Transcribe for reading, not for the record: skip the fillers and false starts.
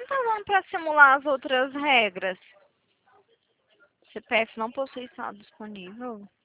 tá falando para simular as outras regras. CPF não possui saldo disponível.